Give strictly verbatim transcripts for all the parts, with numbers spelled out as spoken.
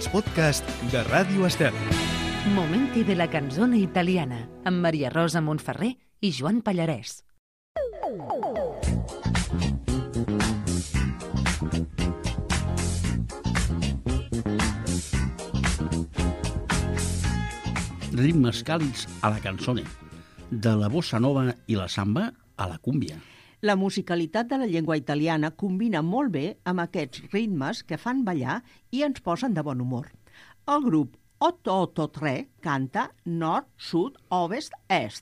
els podcasts de Ràdio Estel. Momenti de la canzone italiana amb Maria Rosa Montferrer i Joan Pallarès. Ritmes càlids a la canzone, de la bossa nova i la samba a la cúmbia. La musicalitat de la llengua italiana combina molt bé amb aquests ritmes que fan ballar i ens posen de bon humor. El grup otto otto tre canta nord, sud, ovest, est.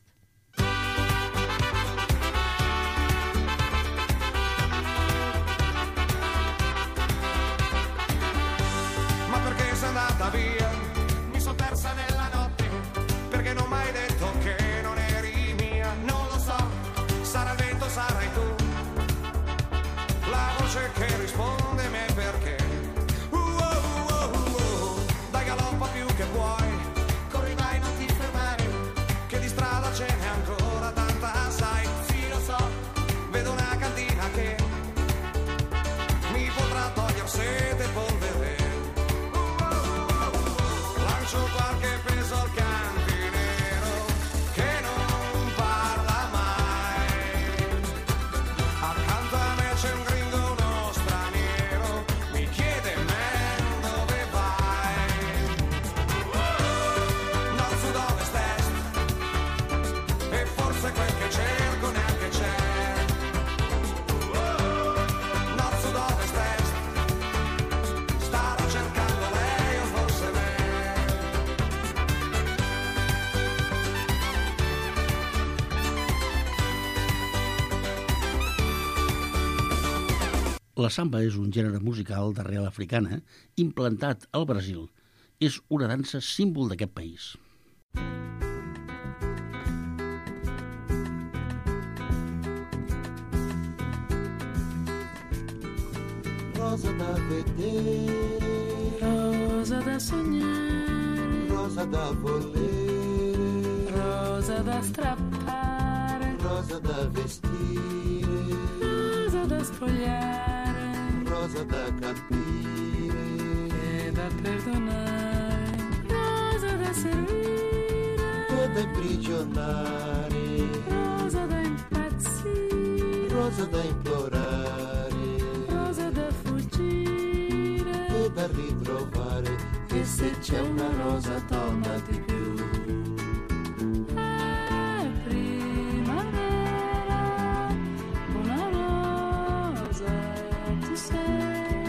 Ma perché sei andata via? Mi son persa nella notte, perché non m'hai detto che non eri mia. Non lo so, sarà il vento, sarai tu, la voce che risponde me perché. Uh, uh, uh, uh, dai galoppa più che puoi, corri vai non ti fermare, che di strada ce n'è ancora tanta, sai. Sì lo so, vedo una cantina che mi potrà togliere sete e polvere. Lancio qualche peso al cantinero che non parla mai. Accanto a me c'è un gringo, uno straniero, mi chiede man dove vai. Nord, sud, ovest, est, e forse quel che cerco neanche c'è. Nord, sud, ovest, est, starò cercando lei o forse me. La samba és un gènere musical d'arrel africana implantat al Brasil. És una dansa símbol d'aquest país. Rosa da vedere, Rosa da sognare, rosa da volere, rosa da strappare, rosa da vestire, rosa da spogliare rosa da capire, e da perdonare, rosa da servire, e da imprigionare, rosa da impazzire, rosa da implorare, rosa da fuggire, e da ritrovare, e se c'è una rosa torna di più. è primavera, una rosa tu sei,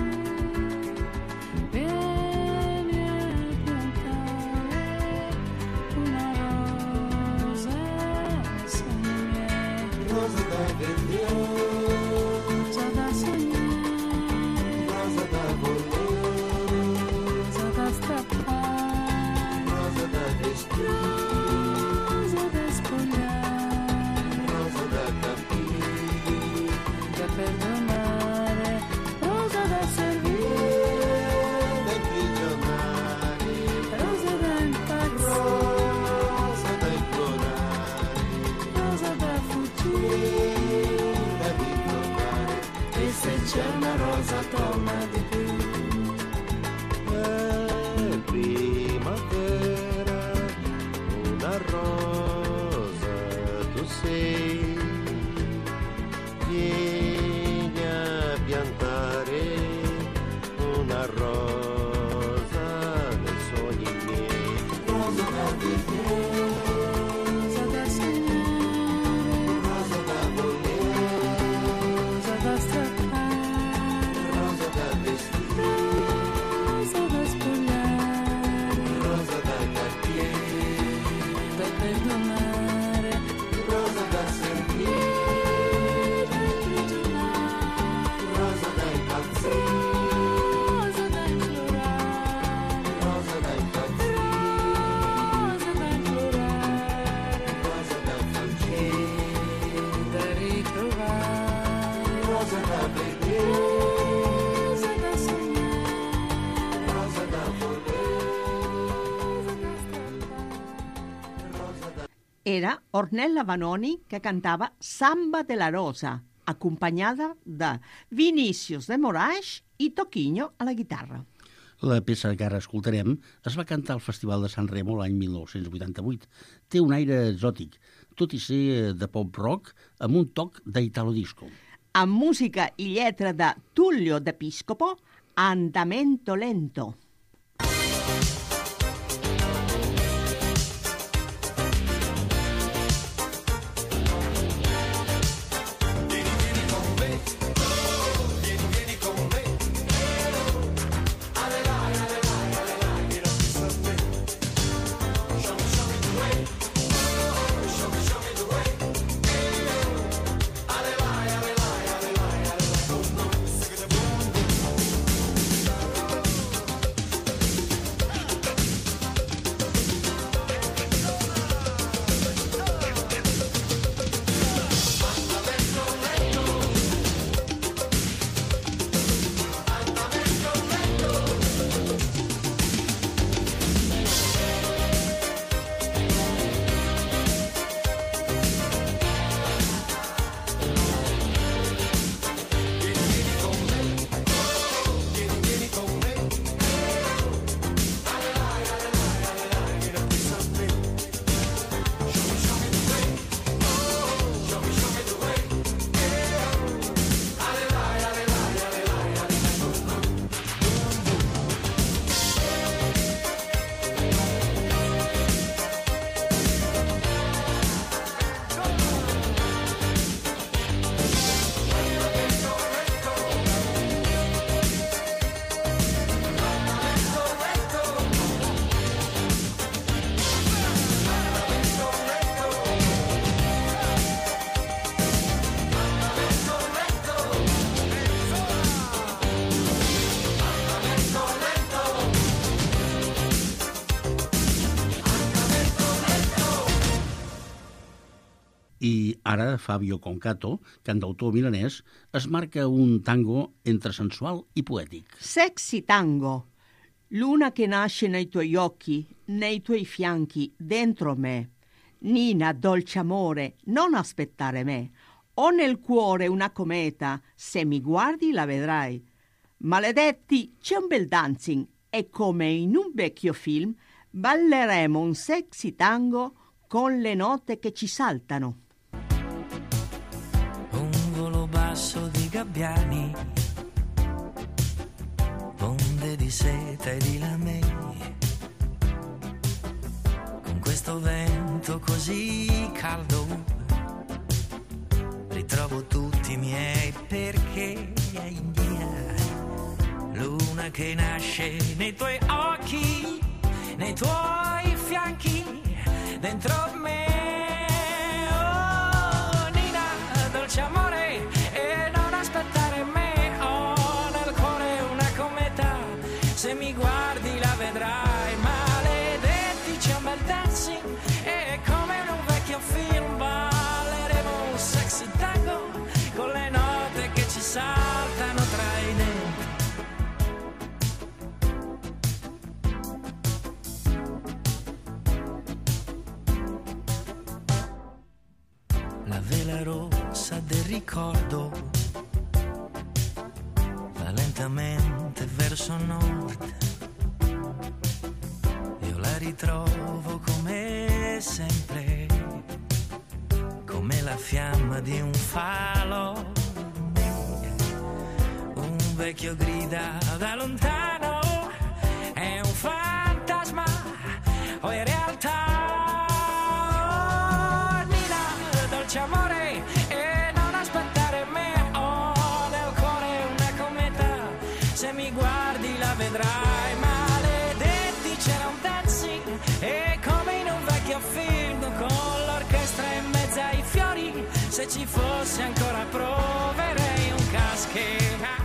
vieni a piantare una rosa sogni miei, Rosa da vedere, rosa da sognare, rosa da volere, rosa da strappare, rosa da vestire, rosa da spogliare, rosa da capire, da perdonare, rosa da servire, da imprigionare, rosa da impazzire, rosa da implorare, rosa da fuggire, da ritrovare, e se c'è una rosa torna di più. è primavera, una rosa tu sei, vieni a piantare una rosa nei sogni miei, rosa da vedere, Rosa da sognare, rosa da volere, rosa da strappare, rosa da vestire, rosa da spogliare, rosa da capire, da perdonare, rosa da sentire, da imprigionare, rosa da impazzire, rosa da implorare, rosa da impazzire, rosa da implorare, rosa da fuggire, da ritrovare, rosa da vedere, rosa da sognare, rosa da volere, rosa da strappare. Era Ornella Vanoni que cantava Samba de la Rosa, acompanyada de Vinícius de Moraes i Toquinho a la guitarra. La peça que ara escoltarem es va cantar al Festival de San Remo l'any mil nou-cents vuitanta-vuit. Té un aire exòtic, tot i ser de pop rock amb un toc d'italo disco. Amb música i lletra de Tullio De Piscopo, Andamento Lento. I ara Fabio Concato, cantautor milanès, es marca un tango entre sensual i poètic. Sexy tango, luna che nasce nei tuoi occhi, nei tuoi fianchi, dentro me. Nina, dolce amore, non aspettare me. Ho nel cuore una cometa, se mi guardi la vedrai. Maledetti, c'è un bel dancing e come in un vecchio film balleremo un sexy tango con le note che ci saltano. Basso di gabbiani, onde di seta e di lamei, con questo vento così caldo ritrovo tutti i miei perché è mia. Luna che nasce nei tuoi occhi, nei tuoi fianchi, dentro me. Oh Nina, dolce amore, se mi guardi la vedrai. Maledetti, c'è un bel dancing e come in un vecchio film balleremo un sexy tango con le note che ci saltano tra i denti. La vela rossa del ricordo va lentamente verso nord, io la ritrovo come sempre, come la fiamma di un falo. Un vecchio grida da lontano, è un fantasma o in realtà. Oh, Nina, dolce amore, e non aspettare me. Ho nel cuore una cometa, se mi guardi la vedrai. Maledetti, c'era un dancing e come in un vecchio film con l'orchestra in mezzo ai fiori. Se ci fosse ancora proverei un caschetto.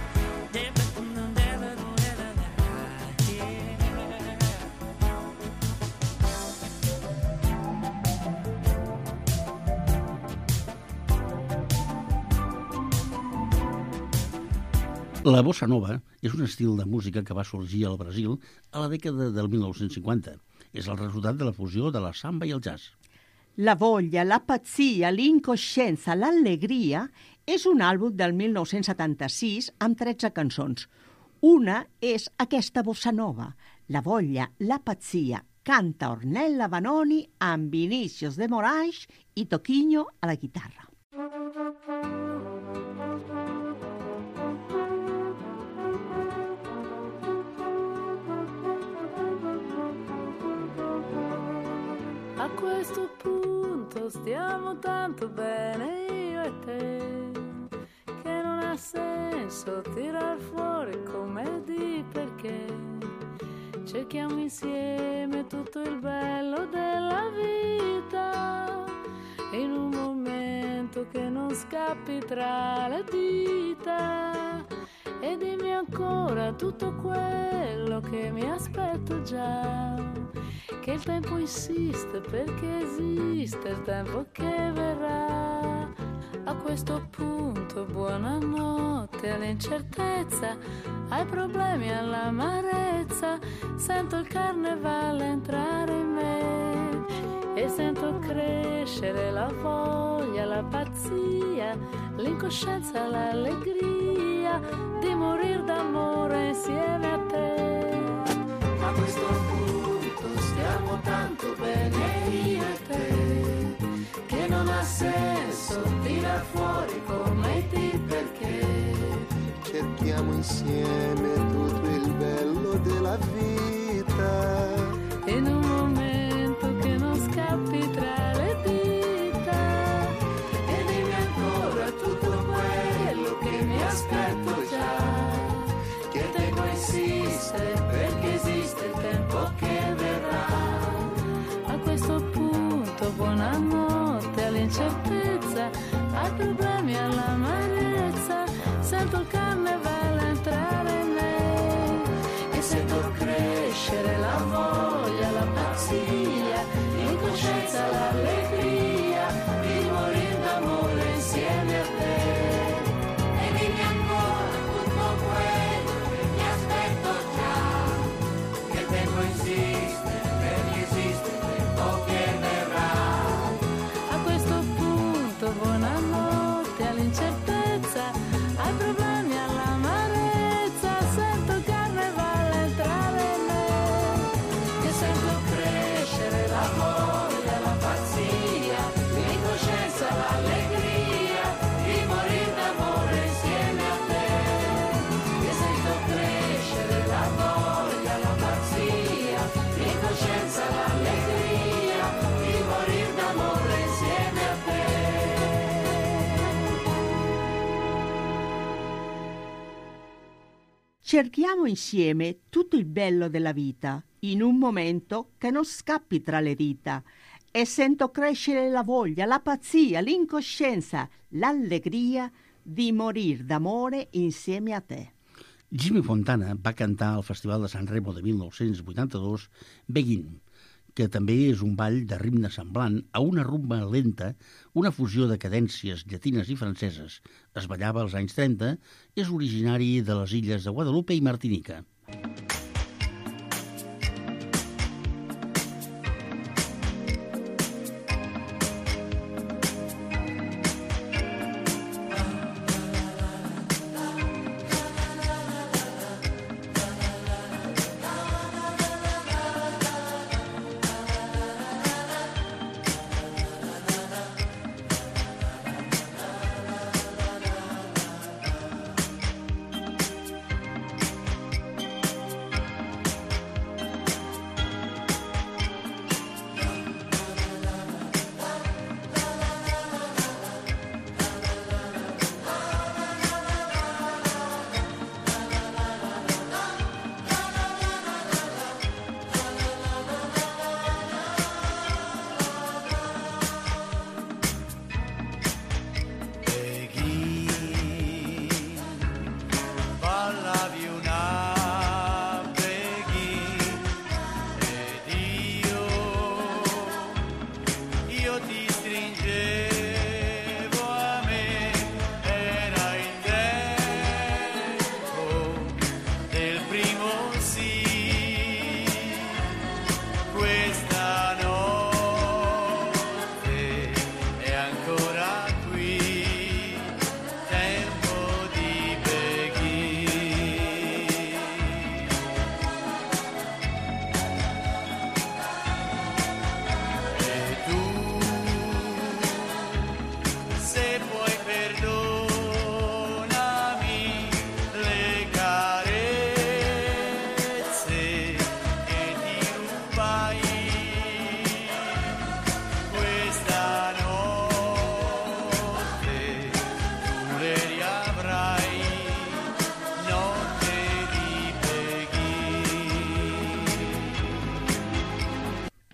La bossa nova és un estil de música que va sorgir al Brasil a la dècada del mil nou-cents cinquanta. És el resultat de la fusió de la samba i el jazz. La voglia, la pazzia, l'incoscienza, l'allegria és un àlbum del mil nou-cents setanta-sis amb tretze cançons. Una és aquesta bossa nova, La voglia, la pazzia, canta Ornella Vanoni amb Vinícius de Moraes i Toquinho a la chitarra. A questo punto stiamo tanto bene io e te, che non ha senso tirar fuori come di perché. Cerchiamo insieme tutto il bello della vita, in un momento che non scappi tra le dita. E dimmi ancora tutto quello che mi aspetto già, che il tempo insiste perché esiste il tempo che verrà. A questo punto buonanotte all'incertezza, ai problemi all'amarezza, sento il carnevale entrare in me e sento crescere la voglia, la pazzia, l'incoscienza, l'allegria di morir d'amore insieme a te. A questo punto stiamo tanto bene io e te, che non ha senso tirar fuori come ti perché. Cerchiamo insieme tutto il bello della vita, In un momento che non scappi tra le dita. E dimmi ancora tutto quello che mi aspetto già, che il tempo insiste perché esiste il tempo che verrà. A questo punto buonanotte all'incertezza, ai problemi all'amarezza, sento il carnevale entrare in me e sento crescere la voglia, la pazzia, l'incoscienza, l'allegria di morir d'amore insieme a te. E dimmi ancora tutto quello che mi aspetto già, che il tempo insiste perché esiste il tempo che verrà. A questo punto buonanotte all'incertezza, ai problemi all'amarezza, sento il carnevale entrare in me e sento crescere la voglia, la pazzia, l'incoscienza, l'allegria di morir d'amore insieme a te. E sento crescere la voglia, la pazzia, l'incoscienza, l'allegria di morir d'amore insieme a te. Cerchiamo insieme tutto il bello della vita, in un momento che non scappi tra le dita, e sento crescere la voglia, la pazzia, l'incoscienza, l'allegria di morir d'amore insieme a te. Jimmy Fontana va cantar al Festival de San Remo de mil nou-cents vuitanta-dos Begin, que també és un ball de ritme semblant a una rumba lenta, una fusió de cadències llatines i franceses. Es ballava als anys trenta, és originari de les illes de Guadalupe i Martinica.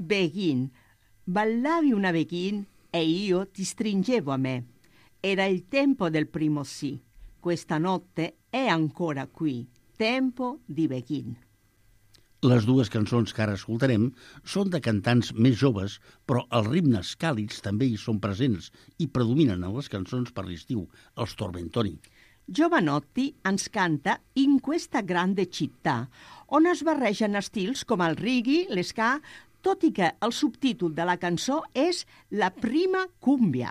Begin. Ballavi una Begin e io ti stringevo a me. Era il tempo del primo sì. Questa notte è ancora qui. Tempo di Begin. Les dues cançons que ara escoltarem són de cantants més joves, però els ritmes càlids també hi són presents i predominen en les cançons per l'estiu, els Tormentoni. Giovanotti ens canta In questa grande città, on es barregen estils com el reggae, l'esca, tot i que el subtítol de la cançó és La prima cumbia.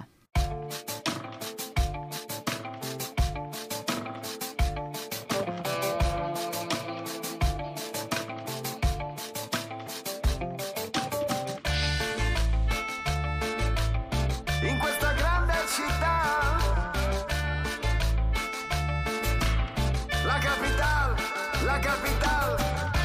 In questa grande città, la capital, la capital.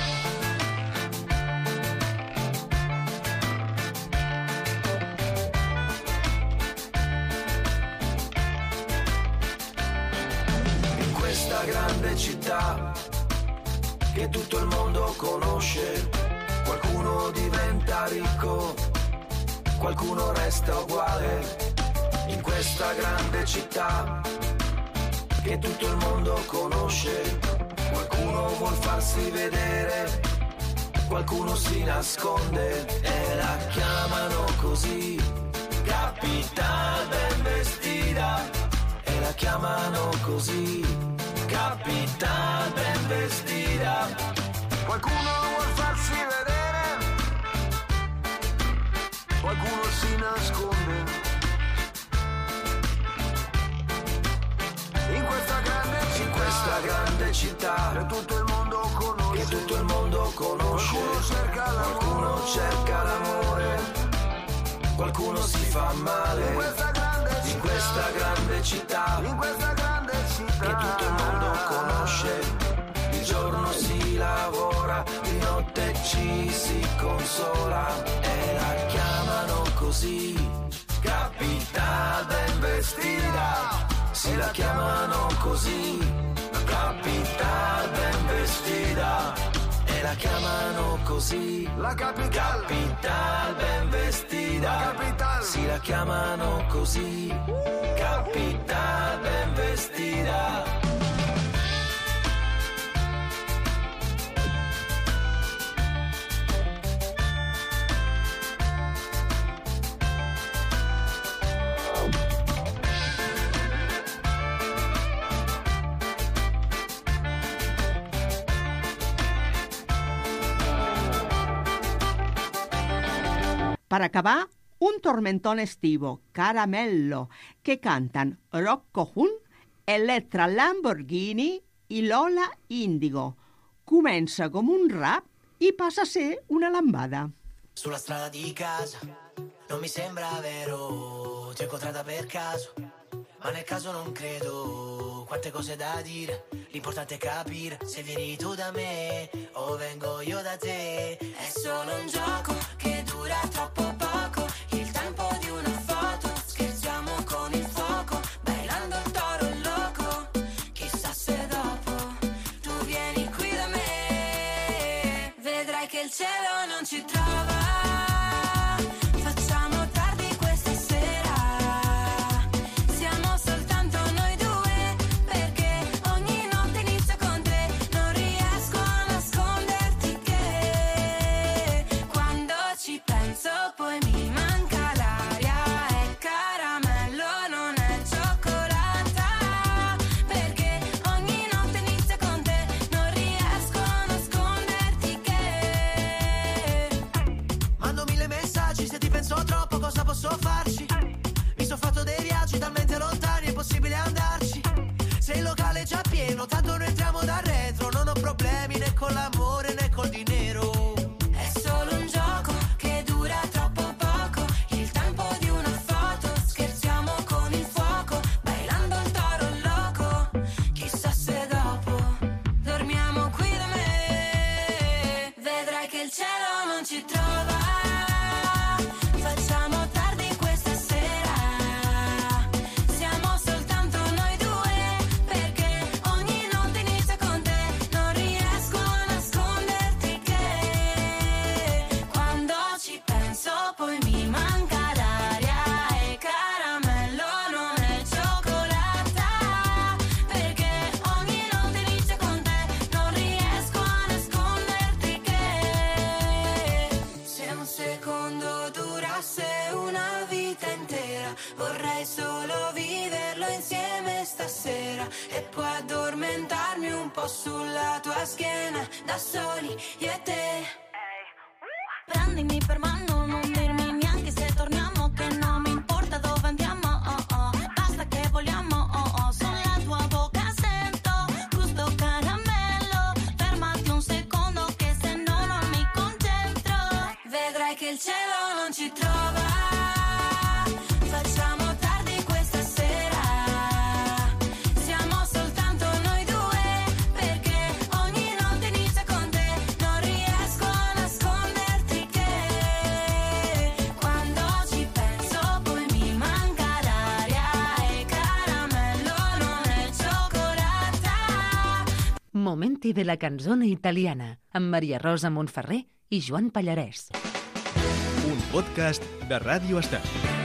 In questa grande città che tutto il mondo conosce, qualcuno diventa ricco, qualcuno resta uguale. In questa grande città che tutto il mondo conosce, qualcuno vuol farsi vedere, qualcuno si nasconde e la chiamano così, capital ben vestita, e la chiamano così, capital ben vestita. Qualcuno vuol farsi vedere, qualcuno si nasconde. In questa grande città, in questa grande città che tutto il mondo conosce, che tutto il mondo conosce. Qualcuno cerca l'amore, qualcuno cerca l'amore, qualcuno si fa male. In questa grande città, in questa grande città, in questa grande città che tutto il mondo conosce. Di giorno si lavora, di notte ci si consola e la chiamano così, capital ben vestita. Si la chiamano così, capital ben vestita, e la chiamano così, la capital, capital ben vestita, la capital, si la chiamano così, capital ben vestita. Per acabar, un tormentone estivo, Caramello, che cantan Rocco Hun, Elettra Lamborghini i Lola Indigo. Comença com un rap i passa a ser una lambada. Sulla strada di casa, non mi sembra vero, ti ho incontrata per caso, ma nel caso non credo, quante cose da dire, l'importante è capire se vieni tu da me o vengo io da te. È solo un gioco che dura troppo poco, il tempo di una foto, scherziamo con il fuoco, bailando il toro loco, chissà se dopo tu vieni qui da me, vedrai che il cielo non ci trova. Posso farci? Mi sono fatto dei viaggi talmente lontani, è possibile andarci. Se il locale è già pieno, tanto noi entriamo da retro. Non ho problemi né con l'amore né col dinero. È solo un gioco che dura troppo poco, il tempo di una foto, scherziamo con il fuoco, bailando il toro loco, chissà se dopo dormiamo qui da me, vedrai che il cielo non ci trova. Penso sulla tua schiena, da soli io e te. Prendimi per mano, non dirmi neanche se torniamo, che non mi importa dove andiamo, oh oh. Basta che vogliamo, oh oh. Sulla tua bocca sento gusto caramello. Fermati un secondo che se no non mi concentro. Vedrai che il cielo non ci trova. Facciamo tardi questa sera. Siamo soltanto noi due, perché ogni notte inizia con te. Non riesco a nasconderti che quando ci penso poi mi manca l'aria. E caramello non è cioccolata. Momenti de la canzone italiana amb Maria Rosa Montferrer i Joan Pallarès. Un podcast de Ràdio Estel.